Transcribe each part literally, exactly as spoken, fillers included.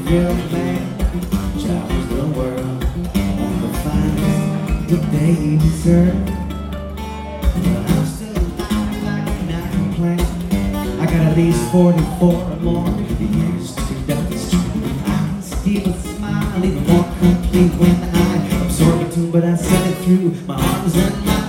real man travels the world on the finest that they deserve. But I'm still alive, I cannot complain. I got at least forty-four more years to demonstrate. I can steal a smile even more complete when I absorb it too, but I send it through my arms and my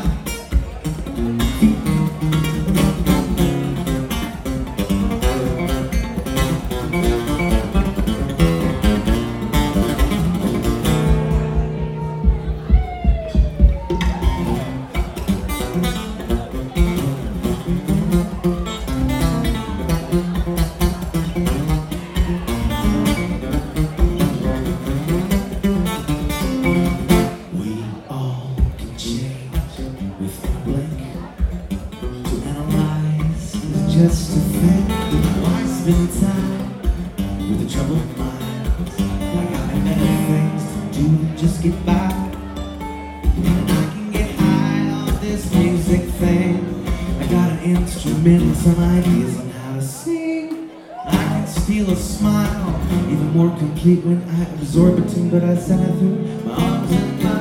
just a fact that I spend time with a troubled mind. I got many things to do to just get by, and I can get high on this music thing. I got an instrument and some ideas on how to sing. I can steal a smile, even more complete when I absorb it too, but I send it through my arms and my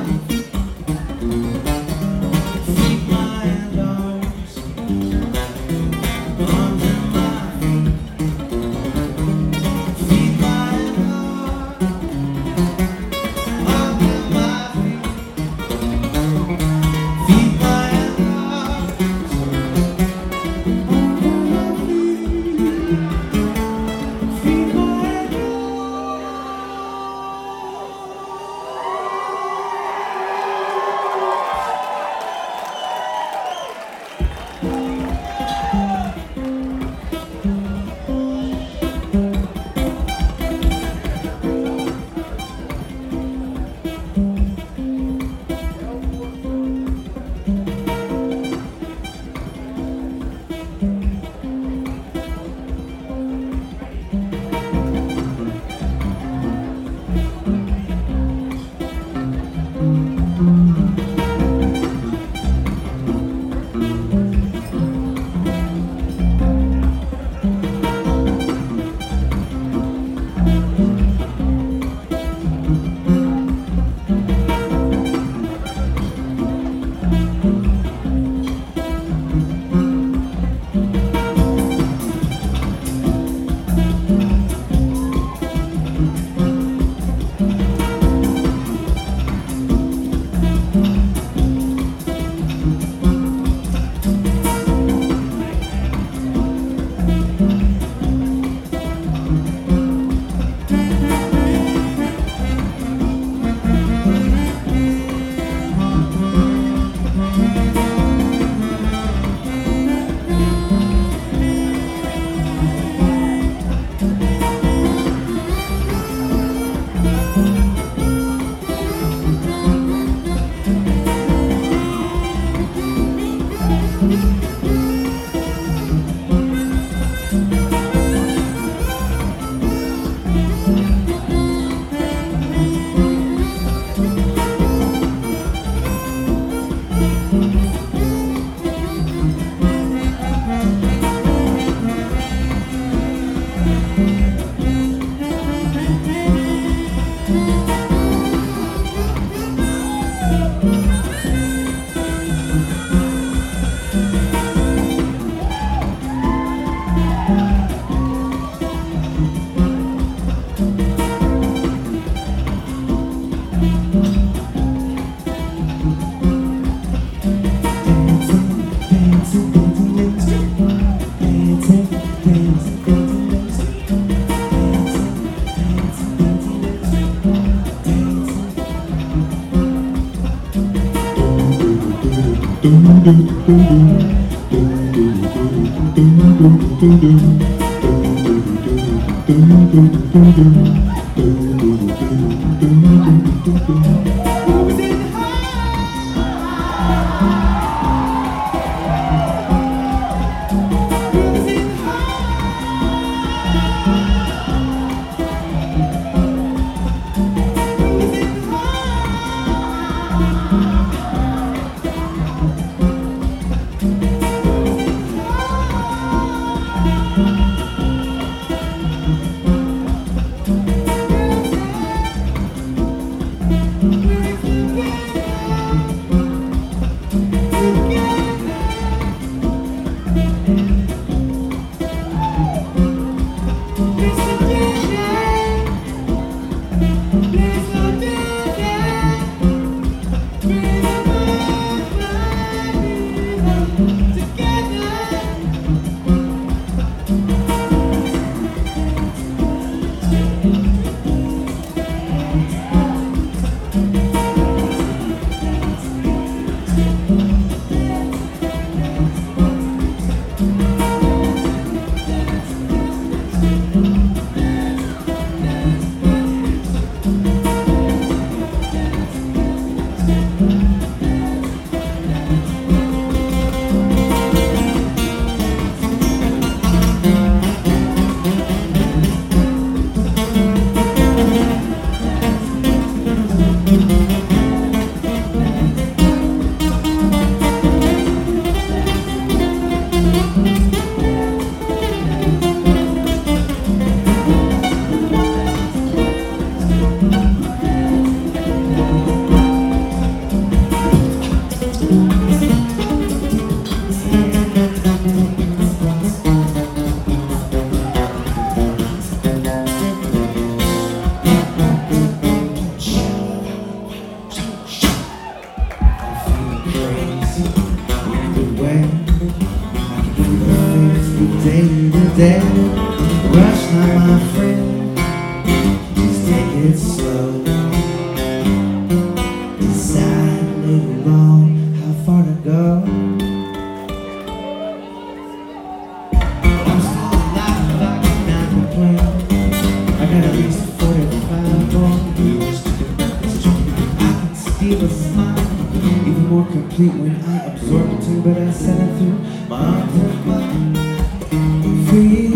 Rush now, my friend, just take it slow. Decide later on how far to go. I'm still alive, I cannot complain. I got at least forty-five more years to do this job. I can steal a smile, even more complete when I absorb it too. But I said it through my arms and my feet.